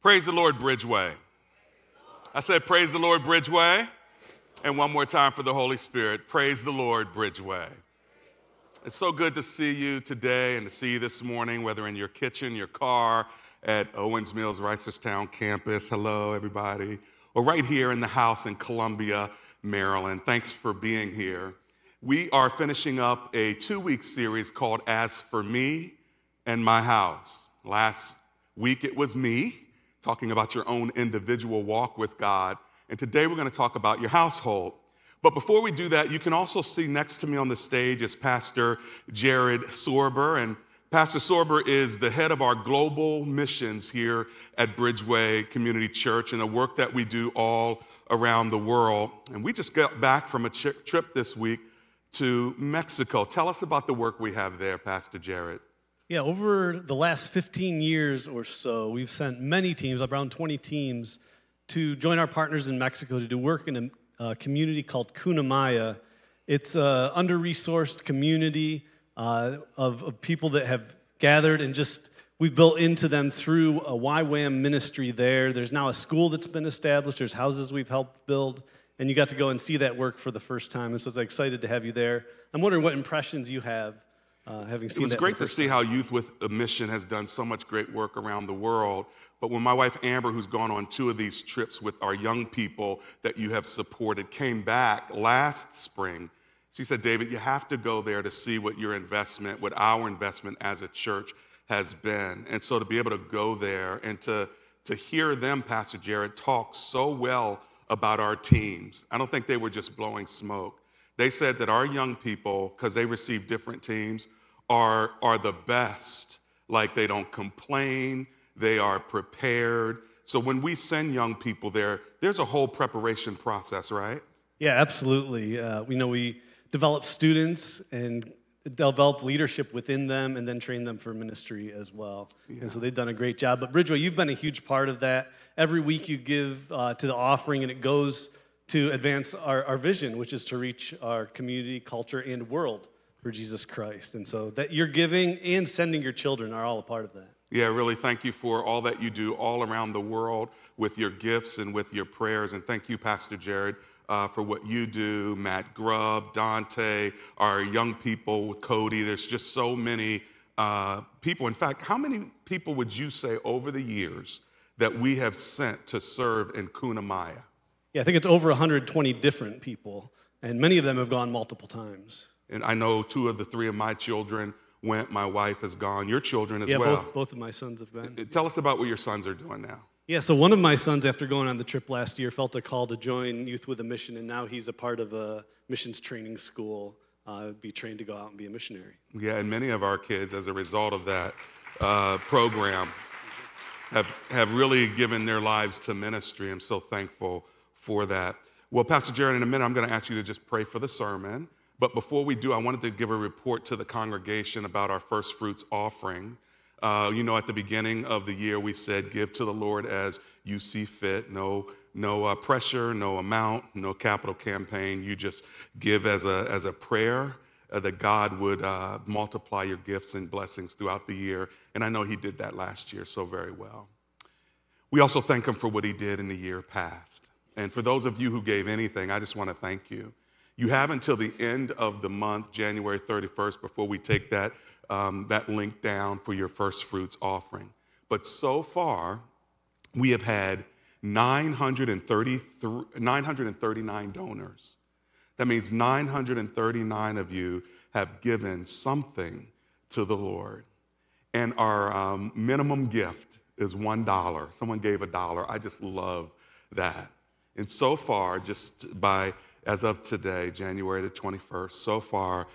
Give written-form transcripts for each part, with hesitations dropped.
Praise the Lord, Bridgeway. I said, praise the Lord, Bridgeway. And one more time for the Holy Spirit. Praise the Lord, Bridgeway. It's so good to see you today and to see you this morning, whether in your kitchen, your car, at Owens Mills Reisterstown campus. Hello, everybody. Or right here in the house in Columbia, Maryland. Thanks for being here. We are finishing up a 2-week series called As For Me and My House. Last week it was me, talking about your own individual walk with God. And today we're going to talk about your household. But before we do that, you can also see next to me on the stage is Pastor Jared Sorber. And Pastor Sorber is the head of our global missions here at Bridgeway Community Church and the work that we do all around the world. And we just got back from a trip this week to Mexico. Tell us about the work we have there, Pastor Jared. Yeah, over the last 15 years or so, we've sent many teams, around 20 teams, to join our partners in Mexico to do work in a community called Cuna Maya. It's an under-resourced community of people that have gathered and just we've built into them through a YWAM ministry there. There's now a school that's been established. There's houses we've helped build, and you got to go and see that work for the first time. And so I'm excited to have you there. I'm wondering what impressions you have having seen that. It was great to see how Youth with a Mission has done so much great work around the world. But when my wife Amber, who's gone on 2 of these trips with our young people that you have supported, came back last spring, she said, David, you have to go there to see what your investment, what our investment as a church has been. And so to be able to go there and to hear them, Pastor Jared, talk so well about our teams. I don't think they were just blowing smoke. They said that our young people, because they receive different teams, are the best. Like they don't complain, they are prepared. So when we send young people there, there's a whole preparation process, right? Yeah, absolutely. We develop students and develop leadership within them and then train them for ministry as well. Yeah. And so they've done a great job. But Bridgeway, you've been a huge part of that. Every week you give to the offering and it goes to advance our vision, which is to reach our community, culture, and world for Jesus Christ. And so that you're giving and sending your children are all a part of that. Yeah, really, thank you for all that you do all around the world with your gifts and with your prayers. And thank you, Pastor Jared, for what you do, Matt Grubb, Dante, our young people with Cody. There's just so many people. In fact, how many people would you say over the years that we have sent to serve in Cuna Maya? Yeah, I think it's over 120 different people, and many of them have gone multiple times. And I know 2 of the 3 of my children went. My wife has gone. Your children as well. Yeah, both of my sons have been. Tell us about what your sons are doing now. Yeah, so one of my sons, after going on the trip last year, felt a call to join Youth with a Mission, and now he's a part of a missions training school, be trained to go out and be a missionary. Yeah, and many of our kids, as a result of that program, have really given their lives to ministry. I'm so thankful for that. Well, Pastor Jared, in a minute, I'm going to ask you to just pray for the sermon. But before we do, I wanted to give a report to the congregation about our first fruits offering. At the beginning of the year, we said, give to the Lord as you see fit. No pressure, no amount, no capital campaign. You just give as a prayer that God would multiply your gifts and blessings throughout the year. And I know he did that last year so very well. We also thank him for what he did in the year past. And for those of you who gave anything, I just want to thank you. You have until the end of the month, January 31st, before we take that link down for your first fruits offering. But so far, we have had 939 donors. That means 939 of you have given something to the Lord. And our minimum gift is $1. Someone gave $1. I just love that. And so far, as of today, January the 21st, so far,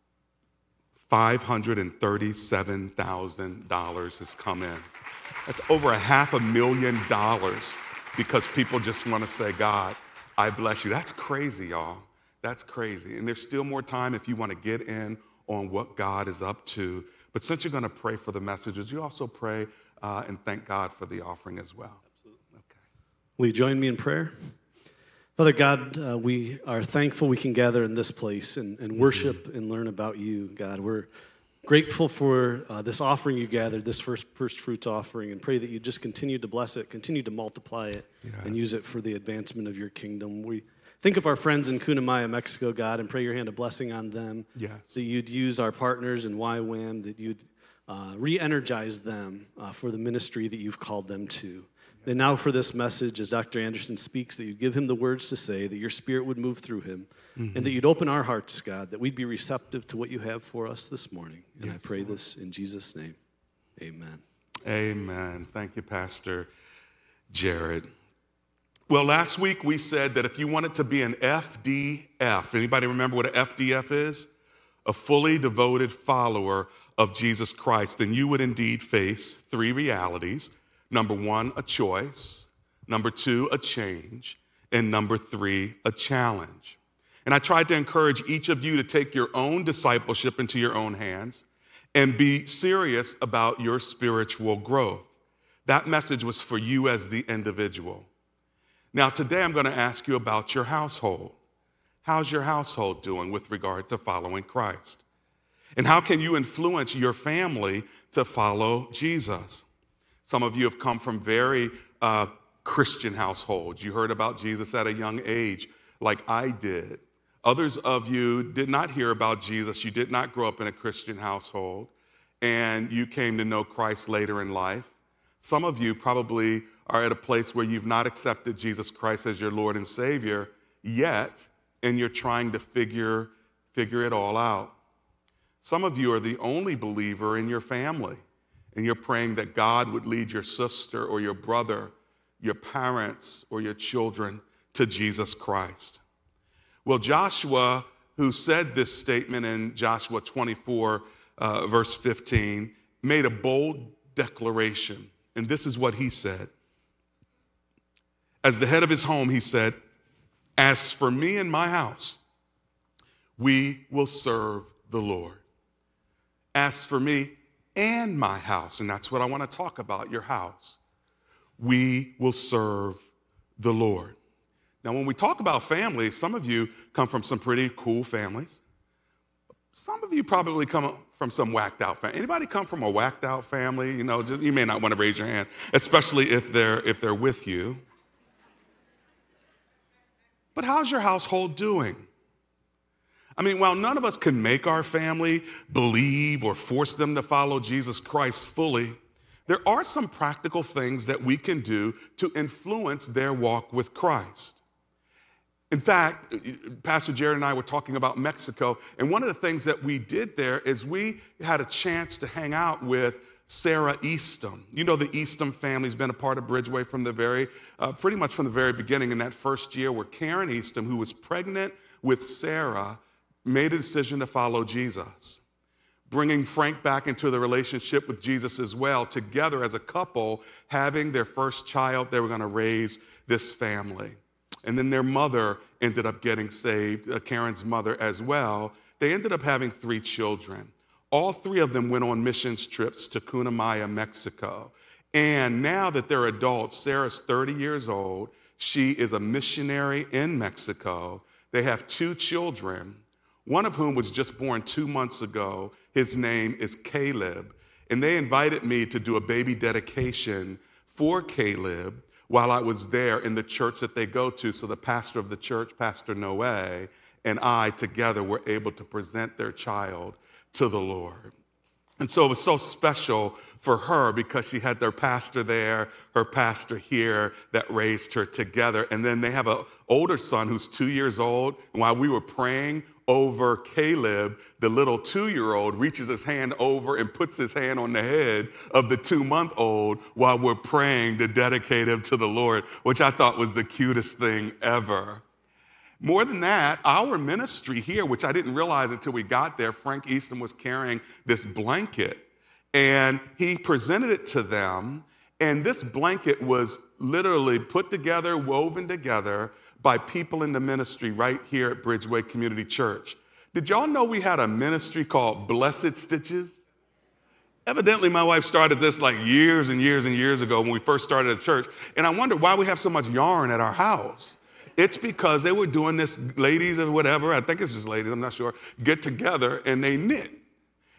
$537,000 has come in. That's over $500,000 because people just want to say, God, I bless you. That's crazy, y'all. That's crazy. And there's still more time if you want to get in on what God is up to. But since you're going to pray for the message, would you also pray and thank God for the offering as well? Absolutely. Okay. Will you join me in prayer? Father God, we are thankful we can gather in this place and worship and learn about you, God. We're grateful for this offering you gathered, this first fruits offering, and pray that you just continue to bless it, continue to multiply it, and use it for the advancement of your kingdom. We think of our friends in Cunamaya, Mexico, God, and pray your hand of blessing on them. Yes. That you'd use our partners in YWAM, that you'd re-energize them for the ministry that you've called them to. And now for this message, as Dr. Anderson speaks, that you'd give him the words to say, that your spirit would move through him, and that you'd open our hearts, God, that we'd be receptive to what you have for us this morning. And I pray this in Jesus' name. Amen. Amen. Thank you, Pastor Jared. Well, last week we said that if you wanted to be an FDF, anybody remember what an FDF is? A fully devoted follower of Jesus Christ, then you would indeed face three realities. Number one, a choice. Number two, a change. And number three, a challenge. And I tried to encourage each of you to take your own discipleship into your own hands and be serious about your spiritual growth. That message was for you as the individual. Now, today I'm going to ask you about your household. How's your household doing with regard to following Christ? And how can you influence your family to follow Jesus? Some of you have come from very Christian households. You heard about Jesus at a young age, like I did. Others of you did not hear about Jesus. You did not grow up in a Christian household, and you came to know Christ later in life. Some of you probably are at a place where you've not accepted Jesus Christ as your Lord and Savior yet, and you're trying to figure it all out. Some of you are the only believer in your family, and you're praying that God would lead your sister or your brother, your parents or your children to Jesus Christ. Well, Joshua, who said this statement in Joshua 24, verse 15, made a bold declaration, and this is what he said. As the head of his home, he said, "As for me and my house, we will serve the Lord." As for me and my house, and that's what I want to talk about, your house, we will serve the Lord. Now, when we talk about family, some of you come from some pretty cool families. Some of you probably come from some whacked out family. Anybody come from a whacked out family? You may not want to raise your hand, especially if they're with you. But how's your household doing? I mean, while none of us can make our family believe or force them to follow Jesus Christ fully, there are some practical things that we can do to influence their walk with Christ. In fact, Pastor Jared and I were talking about Mexico, and one of the things that we did there is we had a chance to hang out with Sarah Eastham. You know, the Eastham family's been a part of Bridgeway from pretty much from the very beginning. In that first year, where Karen Eastham, who was pregnant with Sarah, made a decision to follow Jesus. Bringing Frank back into the relationship with Jesus as well, together as a couple, having their first child, they were going to raise this family. And then their mother ended up getting saved, Karen's mother as well. They ended up having 3 children. All 3 of them went on missions trips to Cunamaya, Mexico. And now that they're adults, Sarah's 30 years old. She is a missionary in Mexico. They have 2 children, one of whom was just born 2 months ago. His name is Caleb. And they invited me to do a baby dedication for Caleb while I was there in the church that they go to. So the pastor of the church, Pastor Noe, and I together were able to present their child to the Lord. And so it was so special for her because she had their pastor there, her pastor here that raised her together. And then they have an older son who's 2 years old. And while we were praying over Caleb, the little 2-year-old reaches his hand over and puts his hand on the head of the 2-month-old while we're praying to dedicate him to the Lord, which I thought was the cutest thing ever. More than that, our ministry here, which I didn't realize until we got there, Frank Eastham was carrying this blanket, and he presented it to them, and this blanket was literally put together, woven together by people in the ministry right here at Bridgeway Community Church. Did y'all know we had a ministry called Blessed Stitches? Evidently, my wife started this like years and years and years ago when we first started a church, and I wondered why we have so much yarn at our house. It's because they were doing this, ladies or whatever, I think it's just ladies, I'm not sure, get together and they knit.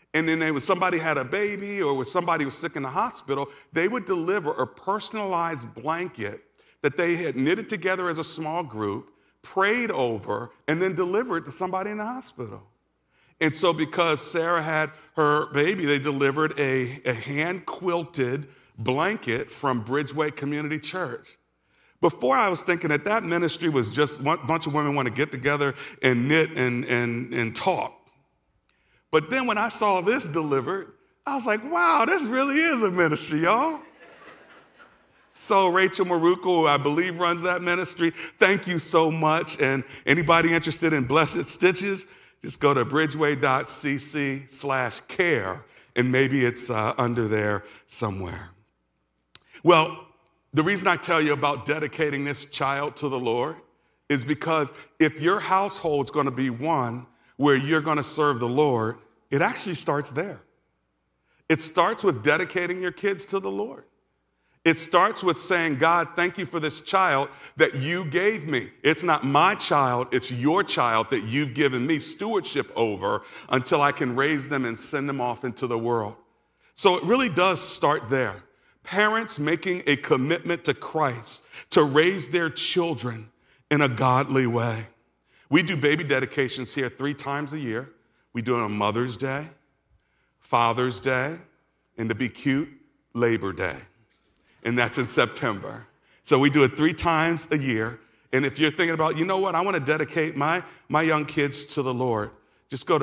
And then when somebody had a baby or when somebody was sick in the hospital, they would deliver a personalized blanket that they had knitted together as a small group, prayed over, and then delivered to somebody in the hospital. And so because Sarah had her baby, they delivered a hand-quilted blanket from Bridgeway Community Church. Before I was thinking that ministry was just a bunch of women want to get together and knit and talk. But then when I saw this delivered, I was like, wow, this really is a ministry, y'all. So Rachel Maruco, who I believe runs that ministry, thank you so much. And anybody interested in Blessed Stitches, just go to bridgeway.cc/care, and maybe it's under there somewhere. Well, the reason I tell you about dedicating this child to the Lord is because if your household's going to be one where you're going to serve the Lord, it actually starts there. It starts with dedicating your kids to the Lord. It starts with saying, God, thank you for this child that you gave me. It's not my child, it's your child that you've given me stewardship over until I can raise them and send them off into the world. So it really does start there. Parents making a commitment to Christ to raise their children in a godly way. We do baby dedications here 3 times a year. We do it on Mother's Day, Father's Day, and to be cute, Labor Day. And that's in September. So we do it 3 times a year. And if you're thinking about, you know what, I want to dedicate my young kids to the Lord, just go to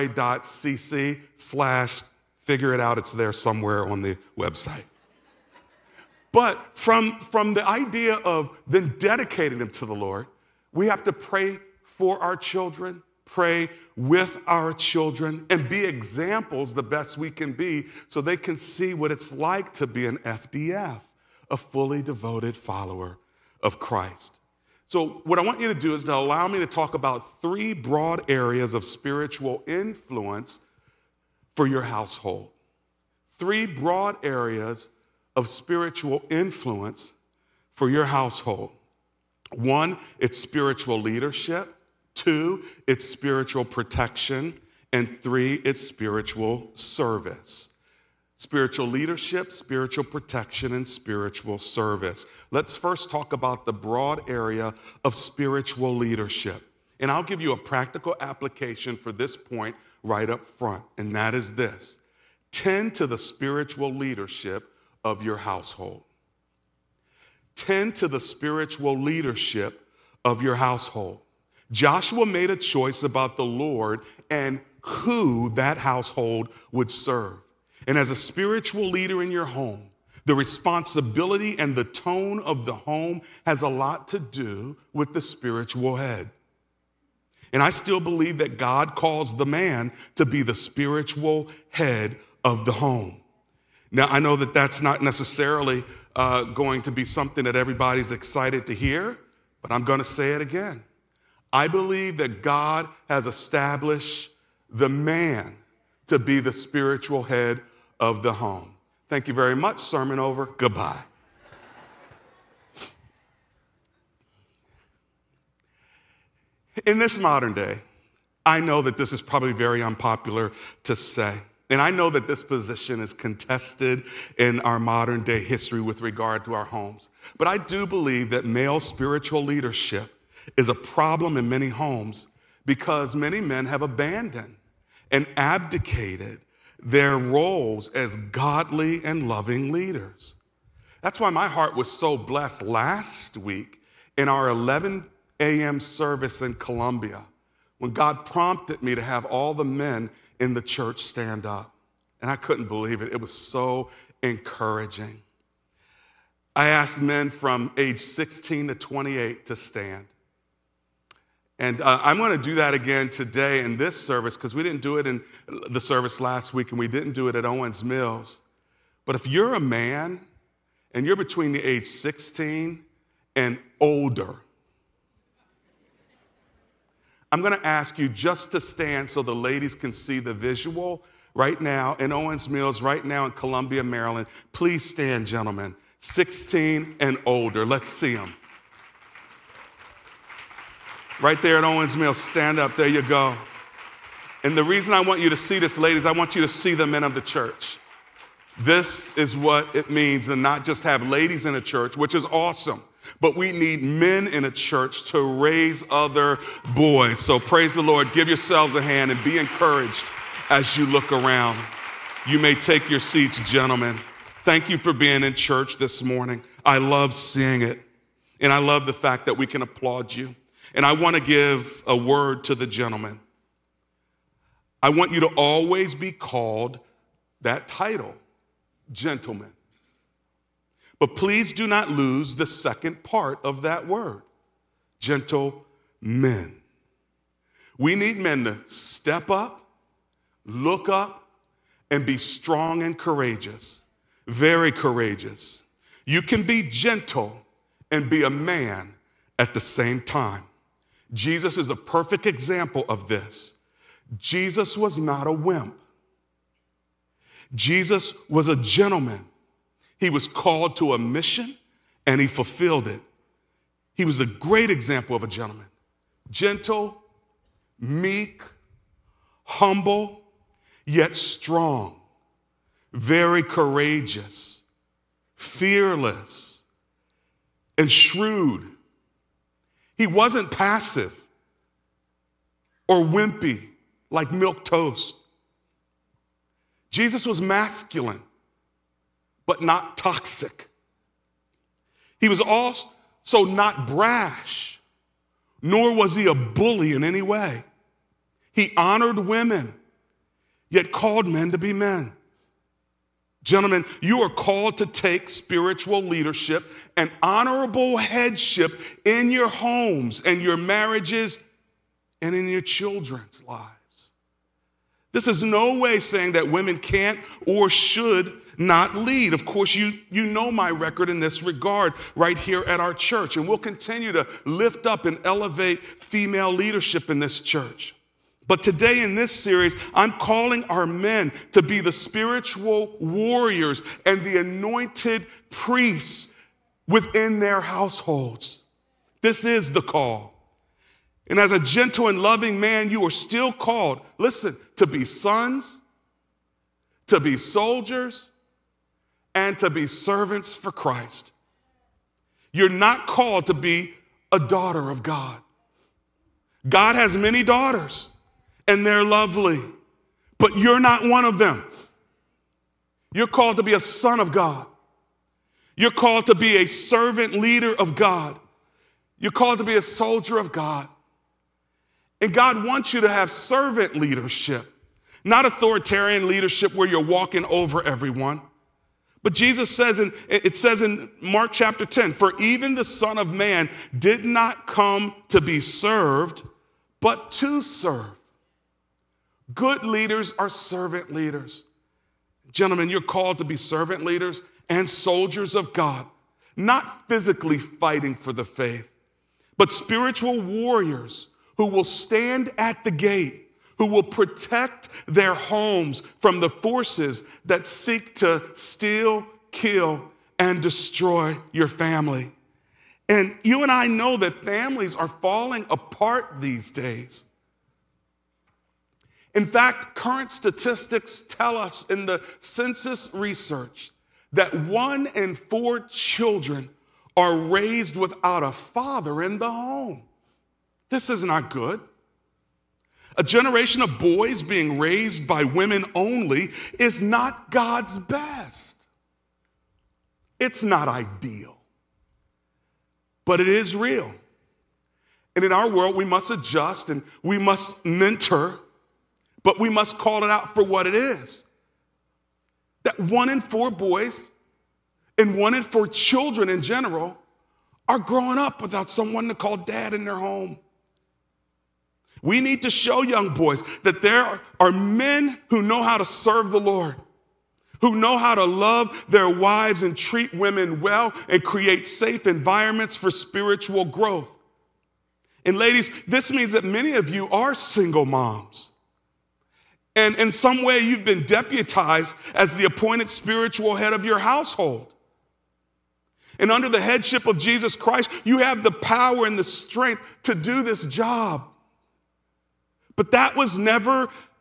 bridgeway.cc/figure it out. It's there somewhere on the website. But from the idea of then dedicating them to the Lord, we have to pray for our children, pray with our children, and be examples the best we can be so they can see what it's like to be an FDF, a fully devoted follower of Christ. So what I want you to do is to allow me to talk about 3 broad areas of spiritual influence for your household. 3 broad areas of spiritual influence for your household. 1, it's spiritual leadership. 2, it's spiritual protection. And 3, it's spiritual service. Spiritual leadership, spiritual protection, and spiritual service. Let's first talk about the broad area of spiritual leadership. And I'll give you a practical application for this point right up front, and that is this. Tend to the spiritual leadership of your household. Tend to the spiritual leadership of your household. Joshua made a choice about the Lord and who that household would serve. And as a spiritual leader in your home, the responsibility and the tone of the home has a lot to do with the spiritual head. And I still believe that God calls the man to be the spiritual head of the home. Now, I know that that's not necessarily going to be something that everybody's excited to hear, but I'm going to say it again. I believe that God has established the man to be the spiritual head of the home. Thank you very much. Sermon over. Goodbye. In this modern day, I know that this is probably very unpopular to say. And I know that this position is contested in our modern day history with regard to our homes. But I do believe that male spiritual leadership is a problem in many homes because many men have abandoned and abdicated their roles as godly and loving leaders. That's why my heart was so blessed last week in our 11 a.m. service in Columbia when God prompted me to have all the men in the church stand up. And I couldn't believe it. It was so encouraging. I asked men from age 16 to 28 to stand. And I'm going to do that again today in this service because we didn't do it in the service last week and we didn't do it at Owens Mills. But if you're a man and you're between the age 16 and older, I'm going to ask you just to stand so the ladies can see the visual right now in Owens Mills, right now in Columbia, Maryland. Please stand, gentlemen. 16 and older. Let's see them. Right there at Owens Mills. Stand up. There you go. And the reason I want you to see this, ladies, I want you to see the men of the church. This is what it means to not just have ladies in a church, which is awesome, but we need men in a church to raise other boys. So praise the Lord. Give yourselves a hand and be encouraged as you look around. You may take your seats, gentlemen. Thank you for being in church this morning. I love seeing it. And I love the fact that we can applaud you. And I want to give a word to the gentlemen. I want you to always be called that title, gentlemen. But please do not lose the second part of that word, gentlemen. We need men to step up, look up, and be strong and courageous, very courageous. You can be gentle and be a man at the same time. Jesus is a perfect example of this. Jesus was not a wimp. Jesus was a gentleman. He was called to a mission and he fulfilled it. He was a great example of a gentleman. Gentle, meek, humble, yet strong, very courageous, fearless, and shrewd. He wasn't passive or wimpy like milk toast. Jesus was masculine, but not toxic. He was also not brash, nor was he a bully in any way. He honored women, yet called men to be men. Gentlemen, you are called to take spiritual leadership and honorable headship in your homes and your marriages and in your children's lives. This is no way saying that women can't or should not lead. Of course, you know my record in this regard right here at our church, and we'll continue to lift up and elevate female leadership in this church. But today in this series, I'm calling our men to be the spiritual warriors and the anointed priests within their households. This is the call. And as a gentle and loving man, you are still called, listen, to be sons, to be soldiers, and to be servants for Christ. You're not called to be a daughter of God. God has many daughters, and they're lovely, but you're not one of them. You're called to be a son of God. You're called to be a servant leader of God. You're called to be a soldier of God. And God wants you to have servant leadership, not authoritarian leadership where you're walking over everyone. But Jesus says, it says in Mark chapter 10, for even the Son of Man did not come to be served, but to serve. Good leaders are servant leaders. Gentlemen, you're called to be servant leaders and soldiers of God, not physically fighting for the faith, but spiritual warriors who will stand at the gate, who will protect their homes from the forces that seek to steal, kill, and destroy your family. And you and I know that families are falling apart these days. In fact, current statistics tell us in the census research that 1 in 4 children are raised without a father in the home. This is not good. A generation of boys being raised by women only is not God's best. It's not ideal, but it is real. And in our world, we must adjust and we must mentor, but we must call it out for what it is. That 1 in 4 boys and 1 in 4 children in general are growing up without someone to call dad in their home. We need to show young boys that there are men who know how to serve the Lord, who know how to love their wives and treat women well and create safe environments for spiritual growth. And ladies, this means that many of you are single moms. And in some way, you've been deputized as the appointed spiritual head of your household. And under the headship of Jesus Christ, you have the power and the strength to do this job. But that was never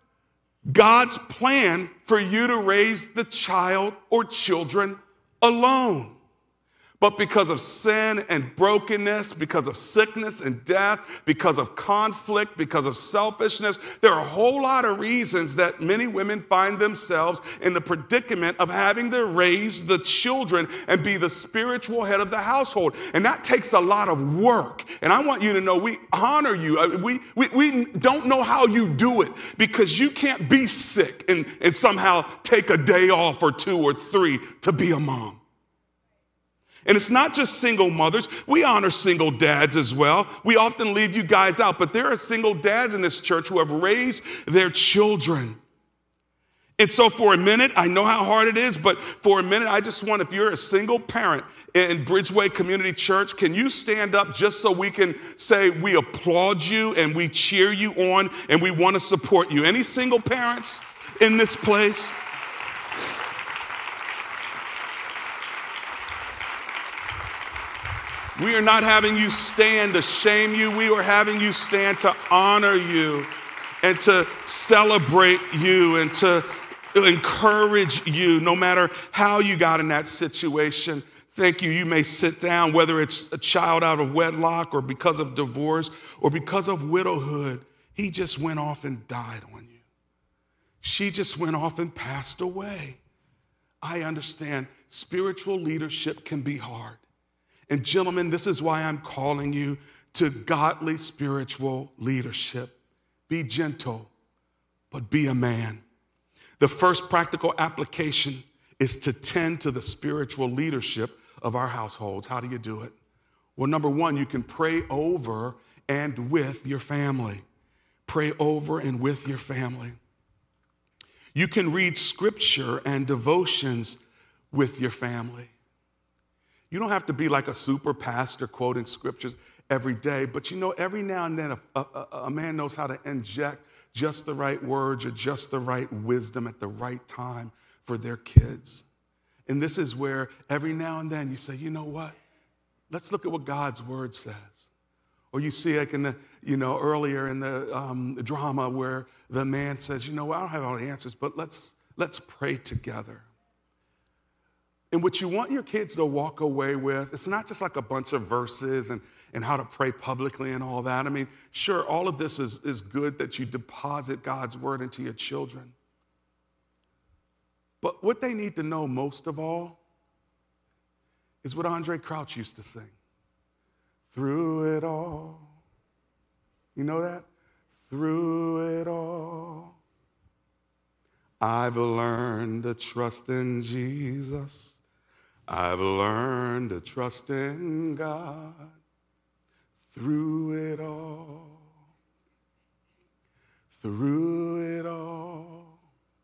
God's plan for you to raise the child or children alone. But because of sin and brokenness, because of sickness and death, because of conflict, because of selfishness, there are a whole lot of reasons that many women find themselves in the predicament of having to raise the children and be the spiritual head of the household. And that takes a lot of work. And I want you to know we honor you. We don't know how you do it because you can't be sick and somehow take a day off or 2 or 3 to be a mom. And it's not just single mothers. We honor single dads as well. We often leave you guys out, but there are single dads in this church who have raised their children. And so for a minute, I know how hard it is, but for a minute, I just want, if you're a single parent in Bridgeway Community Church, can you stand up just so we can say we applaud you and we cheer you on and we want to support you? Any single parents in this place? We are not having you stand to shame you. We are having you stand to honor you and to celebrate you and to encourage you no matter how you got in that situation. Thank you. You may sit down, whether it's a child out of wedlock or because of divorce or because of widowhood. He just went off and died on you. She just went off and passed away. I understand spiritual leadership can be hard. And gentlemen, this is why I'm calling you to godly spiritual leadership. Be gentle, but be a man. The first practical application is to tend to the spiritual leadership of our households. How do you do it? Well, number one, you can pray over and with your family. Pray over and with your family. You can read scripture and devotions with your family. You don't have to be like a super pastor quoting scriptures every day, but you know, every now and then a man knows how to inject just the right words or just the right wisdom at the right time for their kids. And this is where every now and then you say, you know what? Let's look at what God's word says. Or you see like in the, earlier in the drama where the man says, I don't have all the answers, but let's pray together. And what you want your kids to walk away with, it's not just like a bunch of verses and how to pray publicly and all that. I mean, sure, all of this is good that you deposit God's word into your children. But what they need to know most of all is what Andre Crouch used to sing. Through it all. You know that? Through it all. I've learned to trust in Jesus. I've learned to trust in God through it all. Through it all.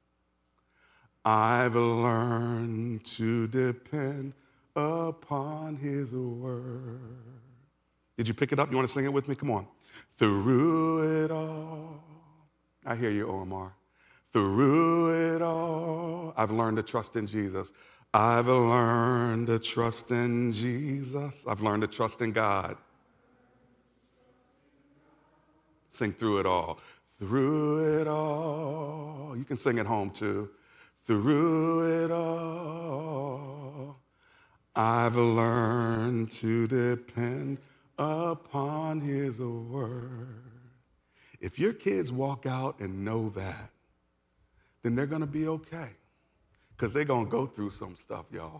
I've learned to depend upon his word. Did you pick it up? You want to sing it with me? Come on. Through it all. I hear you, Omar. Through it all. I've learned to trust in Jesus. I've learned to trust in Jesus. I've learned to trust in God. Sing through it all. Through it all. You can sing at home too. Through it all. I've learned to depend upon his word. If your kids walk out and know that, then they're going to be okay. Because they're going to go through some stuff, y'all.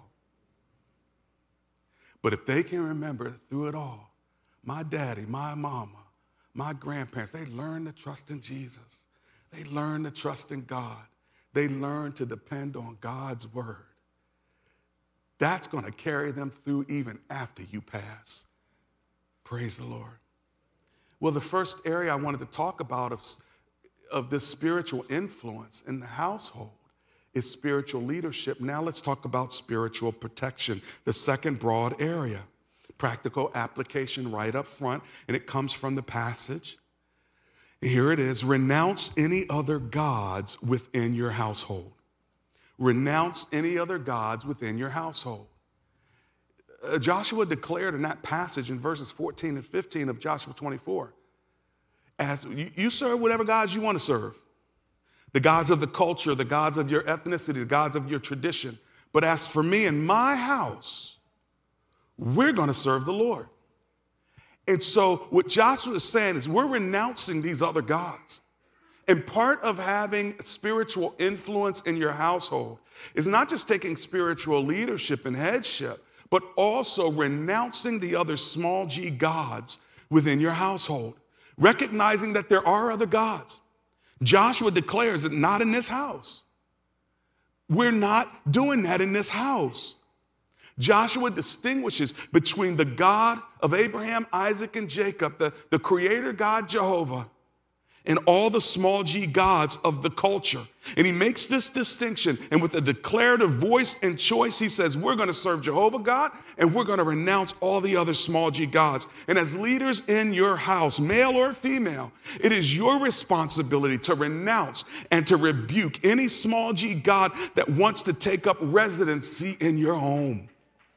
But if they can remember through it all, my daddy, my mama, my grandparents, they learned to trust in Jesus. They learned to trust in God. They learned to depend on God's word. That's going to carry them through even after you pass. Praise the Lord. Well, the first area I wanted to talk about of this spiritual influence in the household is spiritual leadership. Now let's talk about spiritual protection, the second broad area. Practical application right up front, and it comes from the passage. Here it is: renounce any other gods within your household. Renounce any other gods within your household. Joshua declared in that passage in verses 14 and 15 of Joshua 24, as you serve whatever gods you want to serve. the gods of the culture, the gods of your ethnicity, the gods of your tradition. But as for me and my house, we're going to serve the Lord. And so what Joshua is saying is we're renouncing these other gods. And part of having spiritual influence in your household is not just taking spiritual leadership and headship, but also renouncing the other small g gods within your household, recognizing that there are other gods. Joshua declares that not in this house. We're not doing that in this house. Joshua distinguishes between the God of Abraham, Isaac, and Jacob, the creator God Jehovah, and all the small g gods of the culture. And he makes this distinction, and with a declarative voice and choice, he says, we're going to serve Jehovah God, and we're going to renounce all the other small g gods. And as leaders in your house, male or female, it is your responsibility to renounce and to rebuke any small g god that wants to take up residency in your home.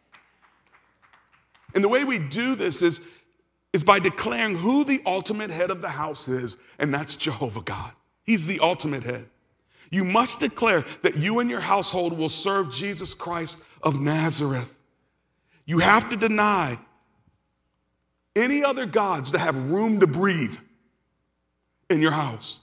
And the way we do this is by declaring who the ultimate head of the house is, and that's Jehovah God. He's the ultimate head. You must declare that you and your household will serve Jesus Christ of Nazareth. You have to deny any other gods to have room to breathe in your house.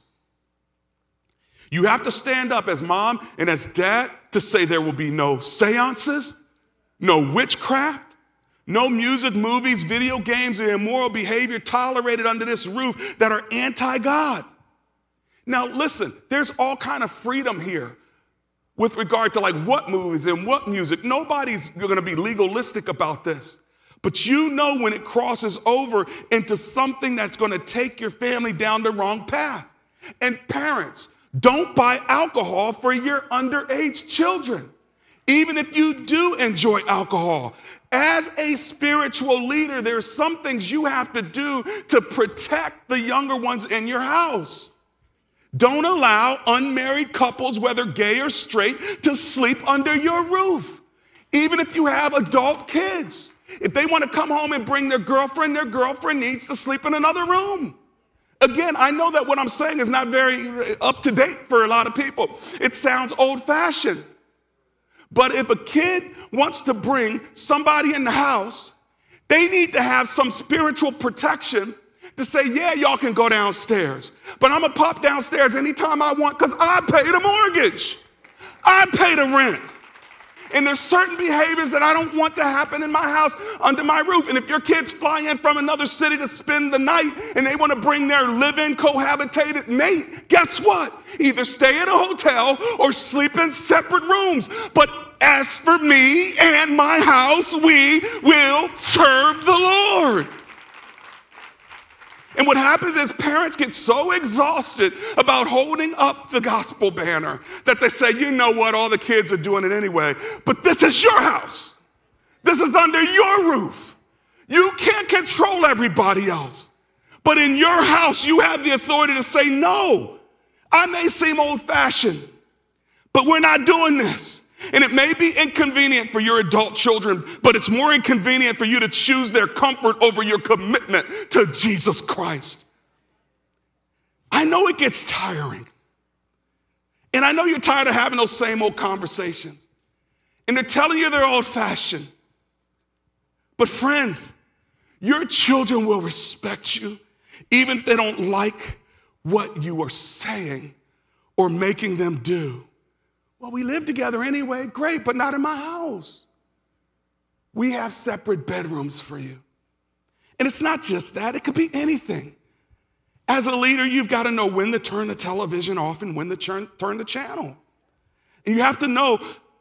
You have to stand up as mom and as dad to say there will be no seances, no witchcraft, no music, movies, video games, or immoral behavior tolerated under this roof that are anti-God. Now listen, there's all kind of freedom here with regard to like what movies and what music. Nobody's going to be legalistic about this. But you know when it crosses over into something that's going to take your family down the wrong path. And parents, don't buy alcohol for your underage children. Even if you do enjoy alcohol, as a spiritual leader, there's some things you have to do to protect the younger ones in your house. Don't allow unmarried couples, whether gay or straight, to sleep under your roof. Even if you have adult kids. If they want to come home and bring their girlfriend needs to sleep in another room. Again, I know that what I'm saying is not very up to date for a lot of people. It sounds old-fashioned. But if a kid wants to bring somebody in the house, they need to have some spiritual protection to say, yeah, y'all can go downstairs, but I'm gonna pop downstairs anytime I want because I pay the mortgage. I pay the rent. And there's certain behaviors that I don't want to happen in my house under my roof. And if your kids fly in from another city to spend the night and they want to bring their live-in cohabitated mate, guess what? Either stay at a hotel or sleep in separate rooms. But as for me and my house, we will serve the Lord. And what happens is parents get so exhausted about holding up the gospel banner that they say, you know what, all the kids are doing it anyway. But this is your house. This is under your roof. You can't control everybody else. But in your house, you have the authority to say, no, I may seem old-fashioned, but we're not doing this. And it may be inconvenient for your adult children, but it's more inconvenient for you to choose their comfort over your commitment to Jesus Christ. I know it gets tiring. And I know you're tired of having those same old conversations. And they're telling you they're old-fashioned. But friends, your children will respect you even if they don't like what you are saying or making them do. Well, we live together anyway. Great, but not in my house. We have separate bedrooms for you. And it's not just that. It could be anything. As a leader, you've got to know when to turn the television off and when to turn the channel. And you have to know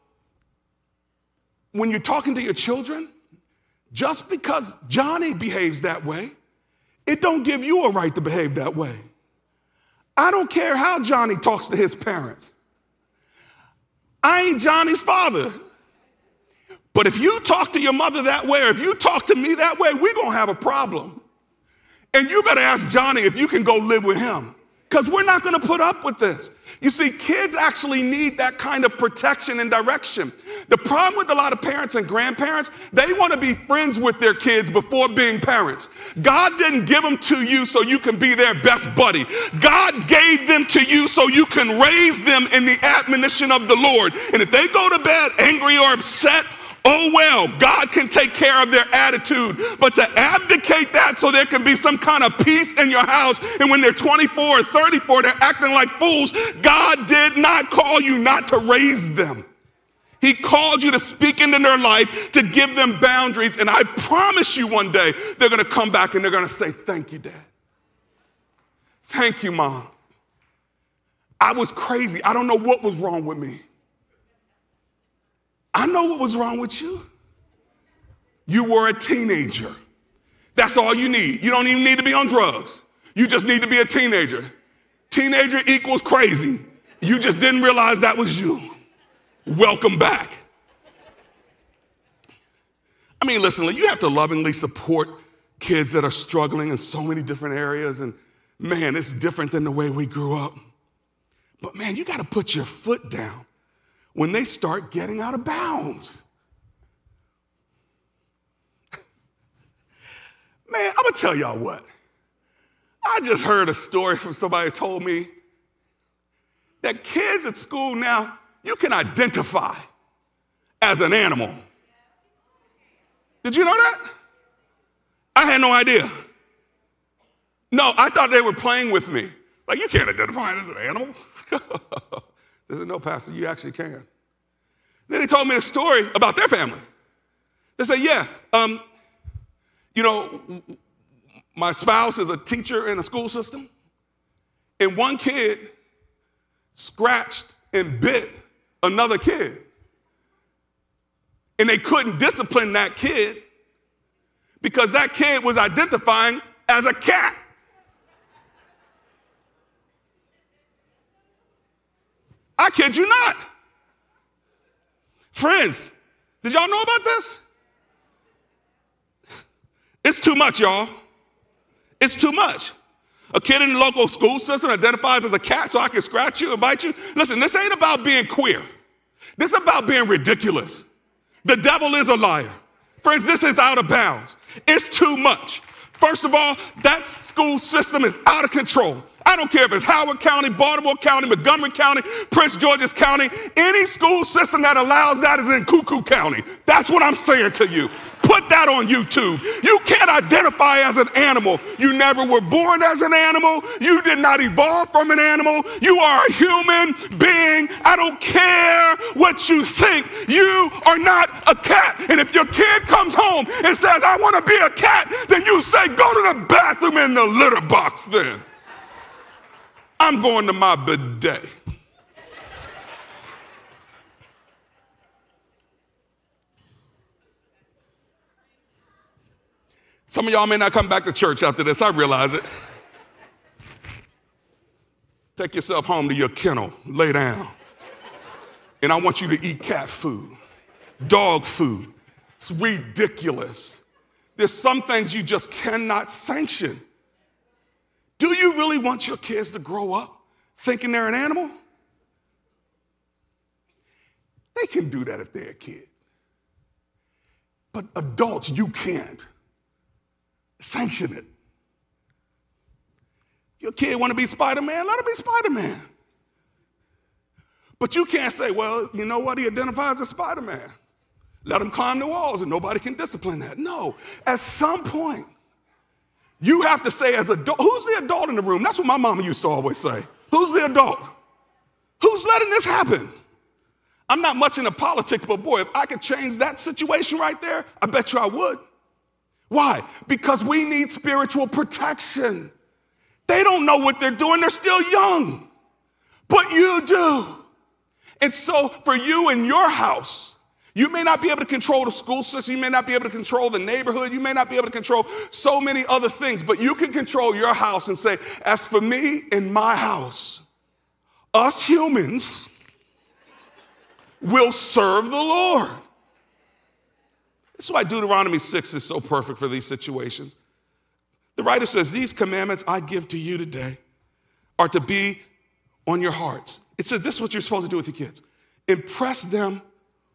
when you're talking to your children, just because Johnny behaves that way, it don't give you a right to behave that way. I don't care how Johnny talks to his parents. I ain't Johnny's father. But if you talk to your mother that way, or if you talk to me that way, we're going to have a problem. And you better ask Johnny if you can go live with him, because we're not going to put up with this. You see, kids actually need that kind of protection and direction. The problem with a lot of parents and grandparents, they want to be friends with their kids before being parents. God didn't give them to you so you can be their best buddy. God gave them to you so you can raise them in the admonition of the Lord. And if they go to bed angry or upset, oh well, God can take care of their attitude. But to abdicate that so there can be some kind of peace in your house, and when they're 24 or 34, they're acting like fools, God did not call you not to raise them. He called you to speak into their life, to give them boundaries, and I promise you one day they're going to come back and they're going to say, thank you, Dad. Thank you, Mom. I was crazy. I don't know what was wrong with me. I know what was wrong with you. You were a teenager. That's all you need. You don't even need to be on drugs. You just need to be a teenager. Teenager equals crazy. You just didn't realize that was you. Welcome back. I mean, listen, you have to lovingly support kids that are struggling in so many different areas. And man, it's different than the way we grew up. But man, you got to put your foot down when they start getting out of bounds. Man, I'm gonna tell y'all what. I just heard a story from somebody who told me that kids at school now, you can identify as an animal. Did you know that? I had no idea. No, I thought they were playing with me. Like, you can't identify as an animal. They said, no, Pastor, you actually can. Then they told me a story about their family. They said, yeah, my spouse is a teacher in a school system, and one kid scratched and bit another kid. And they couldn't discipline that kid because that kid was identifying as a cat. I kid you not. Friends, did y'all know about this? It's too much, y'all. It's too much. A kid in the local school system identifies as a cat so I can scratch you and bite you. Listen, this ain't about being queer. This is about being ridiculous. The devil is a liar. Friends, this is out of bounds. It's too much. First of all, that school system is out of control. I don't care if it's Howard County, Baltimore County, Montgomery County, Prince George's County. Any school system that allows that is in Cuckoo County. That's what I'm saying to you. Put that on YouTube. You can't identify as an animal. You never were born as an animal. You did not evolve from an animal. You are a human being. I don't care what you think. You are not a cat. And if your kid comes home and says, I want to be a cat, then you say, go to the bathroom in the litter box then. I'm going to my bidet. Some of y'all may not come back to church after this. I realize it. Take yourself home to your kennel. Lay down. And I want you to eat cat food, dog food. It's ridiculous. There's some things you just cannot sanction. Do you really want your kids to grow up thinking they're an animal? They can do that if they're a kid. But adults, you can't. Sanction it. Your kid want to be Spider-Man, let him be Spider-Man. But you can't say, well, you know what? He identifies as Spider-Man. Let him climb the walls and nobody can discipline that. No, at some point, you have to say as adult, who's the adult in the room? That's what my mama used to always say. Who's the adult? Who's letting this happen? I'm not much into politics, but boy, if I could change that situation right there, I bet you I would. Why? Because we need spiritual protection. They don't know what they're doing. They're still young, but you do. And so for you in your house, you may not be able to control the school system. You may not be able to control the neighborhood. You may not be able to control so many other things, but you can control your house and say, as for me in my house, us humans will serve the Lord. That's why Deuteronomy 6 is so perfect for these situations. The writer says, these commandments I give to you today are to be on your hearts. It says this is what you're supposed to do with your kids. Impress them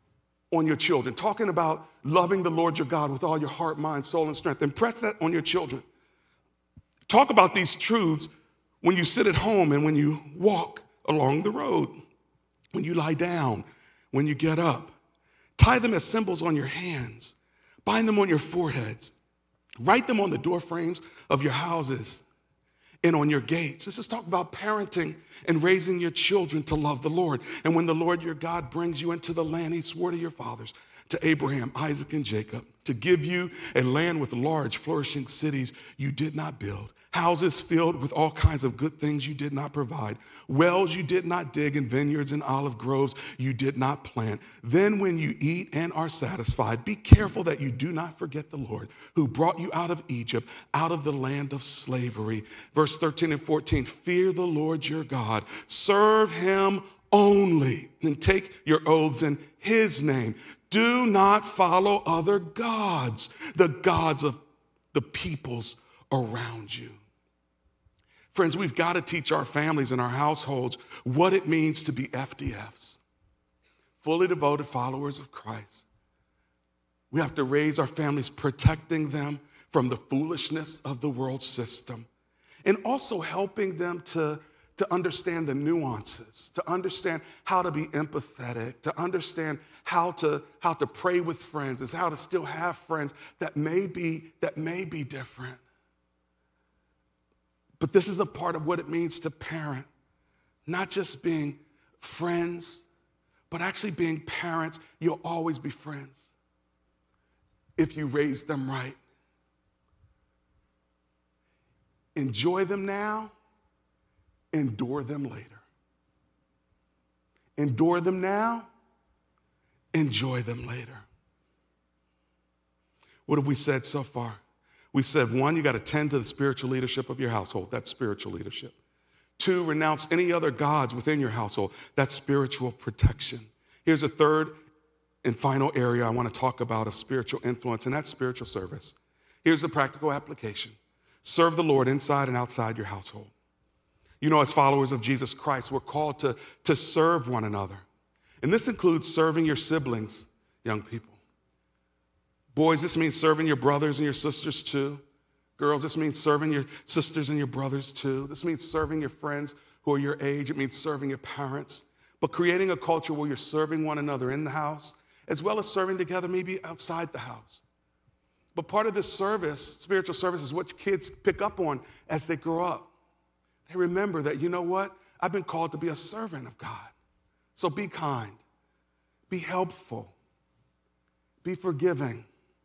on your children, talking about loving the Lord your God with all your heart, mind, soul, and strength. Impress that on your children. Talk about these truths when you sit at home and when you walk along the road, when you lie down, when you get up. Tie them as symbols on your hands. Bind them on your foreheads. Write them on the door frames of your houses and on your gates. This is talking about parenting and raising your children to love the Lord. And when the Lord your God brings you into the land he swore to your fathers, to Abraham, Isaac, and Jacob, to give you a land with large, flourishing cities you did not build, houses filled with all kinds of good things you did not provide, wells you did not dig, and vineyards and olive groves you did not plant. Then when you eat and are satisfied, be careful that you do not forget the Lord who brought you out of Egypt, out of the land of slavery. Verse 13 and 14, fear the Lord your God, serve him only, and take your oaths in his name. Do not follow other gods, the gods of the peoples around you. Friends, we've got to teach our families and our households what it means to be FDFs, fully devoted followers of Christ. We have to raise our families protecting them from the foolishness of the world system and also helping them to understand the nuances, to understand how to be empathetic, to understand how to pray with friends, is how to still have friends that may be different. But this is a part of what it means to parent, not just being friends, but actually being parents. You'll always be friends if you raise them right. Enjoy them now, endure them later. Endure them now, enjoy them later. What have we said so far? We said, 1, you got to tend to the spiritual leadership of your household. That's spiritual leadership. 2, renounce any other gods within your household. That's spiritual protection. Here's a third and final area I want to talk about of spiritual influence, and that's spiritual service. Here's a practical application. Serve the Lord inside and outside your household. You know, as followers of Jesus Christ, we're called to serve one another. And this includes serving your siblings, young people. Boys, this means serving your brothers and your sisters too. Girls, this means serving your sisters and your brothers too. This means serving your friends who are your age. It means serving your parents. But creating a culture where you're serving one another in the house, as well as serving together maybe outside the house. But part of this service, spiritual service, is what kids pick up on as they grow up. They remember that, you know what? I've been called to be a servant of God. So be kind, be helpful, be forgiving,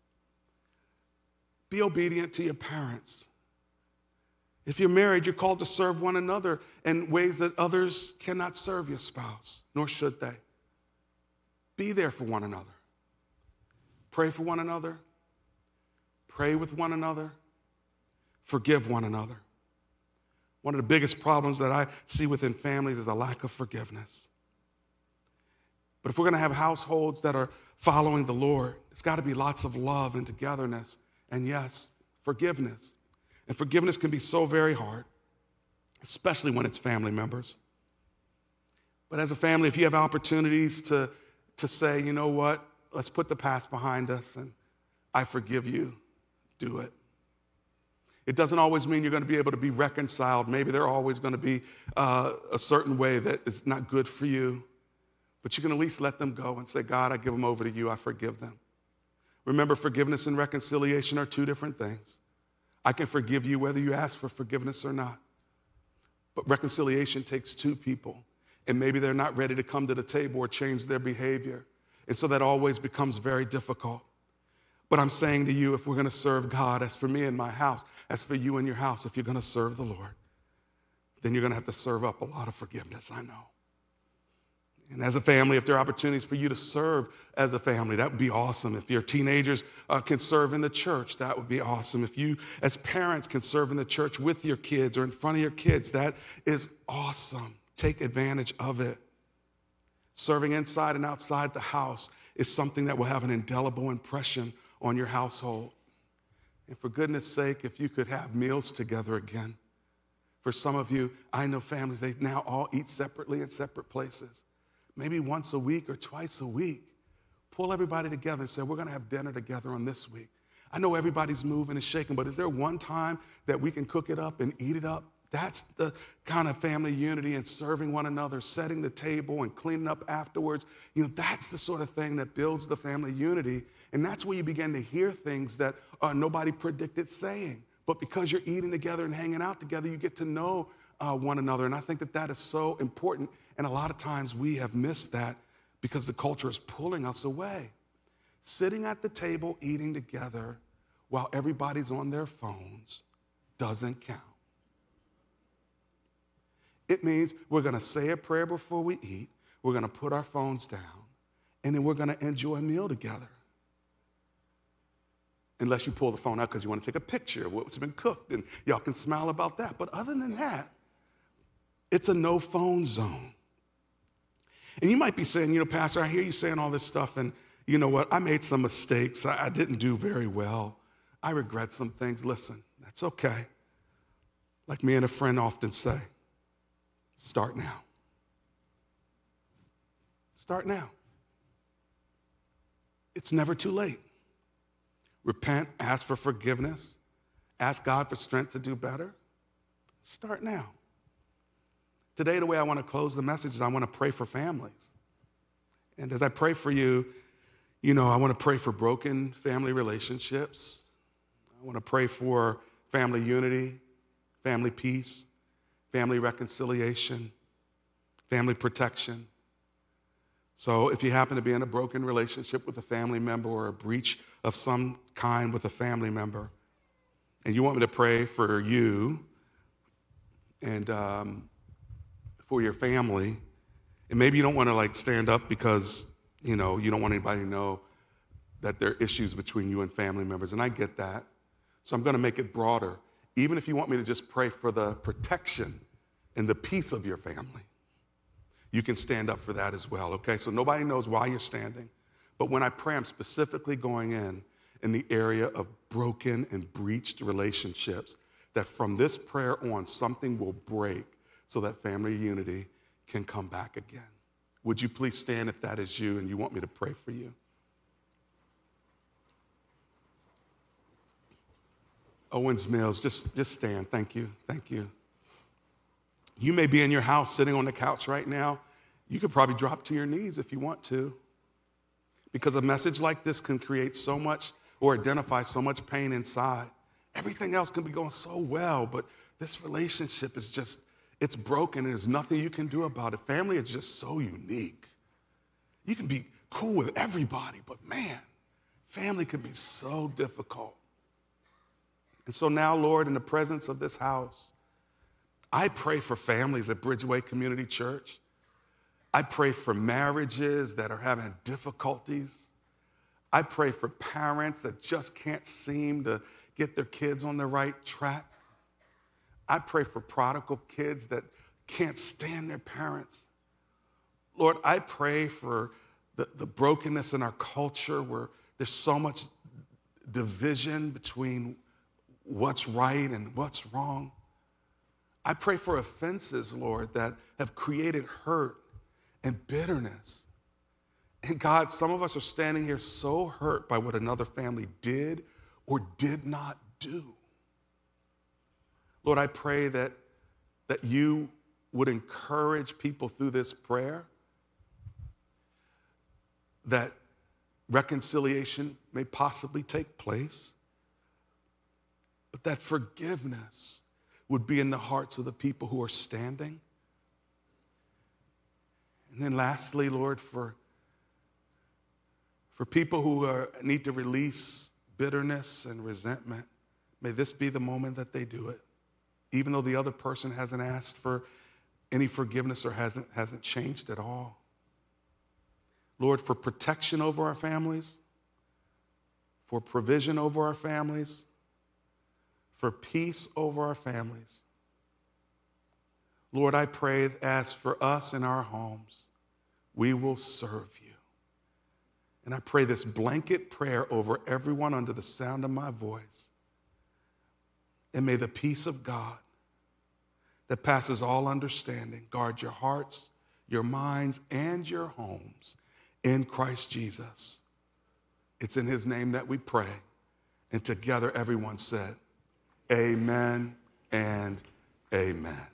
be obedient to your parents. If you're married, you're called to serve one another in ways that others cannot serve your spouse, nor should they. Be there for one another. Pray for one another. Pray with one another. Forgive one another. One of the biggest problems that I see within families is a lack of forgiveness. But if we're going to have households that are following the Lord, there's got to be lots of love and togetherness. And yes, forgiveness. And forgiveness can be so very hard, especially when it's family members. But as a family, if you have opportunities to say, you know what, let's put the past behind us and I forgive you, do it. It doesn't always mean you're going to be able to be reconciled. Maybe they're always going to be a certain way that is not good for you. But you can at least let them go and say, God, I give them over to you. I forgive them. Remember, forgiveness and reconciliation are two different things. I can forgive you whether you ask for forgiveness or not. But reconciliation takes two people. And maybe they're not ready to come to the table or change their behavior. And so that always becomes very difficult. But I'm saying to you, if we're going to serve God, as for me and my house, as for you and your house, if you're going to serve the Lord, then you're going to have to serve up a lot of forgiveness, I know. And as a family, if there are opportunities for you to serve as a family, that would be awesome. If your teenagers can serve in the church, that would be awesome. If you, as parents, can serve in the church with your kids or in front of your kids, that is awesome. Take advantage of it. Serving inside and outside the house is something that will have an indelible impression on your household. And for goodness sake, if you could have meals together again. For some of you, I know families, they now all eat separately in separate places. Maybe once a week or twice a week. pull everybody together and say, we're going to have dinner together on this week. I know everybody's moving and shaking, but is there one time that we can cook it up and eat it up? That's the kind of family unity and serving one another, setting the table and cleaning up afterwards. That's the sort of thing that builds the family unity. And that's where you begin to hear things that nobody predicted saying. But because you're eating together and hanging out together, you get to know one another. And I think that is so important. And a lot of times we have missed that because the culture is pulling us away. Sitting at the table, eating together while everybody's on their phones doesn't count. It means we're going to say a prayer before we eat, we're going to put our phones down, and then we're going to enjoy a meal together. Unless you pull the phone out because you want to take a picture of what's been cooked, and y'all can smile about that. But other than that, it's a no phone zone. And you might be saying, Pastor, I hear you saying all this stuff, and you know what? I made some mistakes. I didn't do very well. I regret some things. Listen, that's okay. Like me and a friend often say, start now. Start now. It's never too late. Repent, ask for forgiveness, ask God for strength to do better. Start now. Today, the way I want to close the message is I want to pray for families. And as I pray for you, I want to pray for broken family relationships. I want to pray for family unity, family peace, family reconciliation, family protection. So if you happen to be in a broken relationship with a family member or a breach of some kind with a family member, and you want me to pray for you and for your family, and maybe you don't want to stand up because you don't want anybody to know that there are issues between you and family members, and I get that. So I'm going to make it broader. Even if you want me to just pray for the protection and the peace of your family, you can stand up for that as well, okay? So nobody knows why you're standing, but when I pray, I'm specifically going in the area of broken and breached relationships, that from this prayer on, something will break so that family unity can come back again. Would you please stand if that is you and you want me to pray for you? Owens Mills, just stand. Thank you. Thank you. You may be in your house sitting on the couch right now. You could probably drop to your knees if you want to, because a message like this can create so much or identify so much pain inside. Everything else can be going so well, but this relationship is it's broken and there's nothing you can do about it. Family is just so unique. You can be cool with everybody, but man, family can be so difficult. And so now, Lord, in the presence of this house, I pray for families at Bridgeway Community Church. I pray for marriages that are having difficulties. I pray for parents that just can't seem to get their kids on the right track. I pray for prodigal kids that can't stand their parents. Lord, I pray for the brokenness in our culture where there's so much division between what's right and what's wrong. I pray for offenses, Lord, that have created hurt and bitterness. And God, some of us are standing here so hurt by what another family did or did not do. Lord, I pray that you would encourage people through this prayer, that reconciliation may possibly take place, but that forgiveness would be in the hearts of the people who are standing. And then lastly, Lord, for people who need to release bitterness and resentment, may this be the moment that they do it, even though the other person hasn't asked for any forgiveness or hasn't changed at all. Lord, for protection over our families, for provision over our families, for peace over our families. Lord, I pray as for us in our homes, we will serve you. And I pray this blanket prayer over everyone under the sound of my voice. And may the peace of God that passes all understanding guard your hearts, your minds, and your homes in Christ Jesus. It's in his name that we pray. And together everyone said, amen and amen.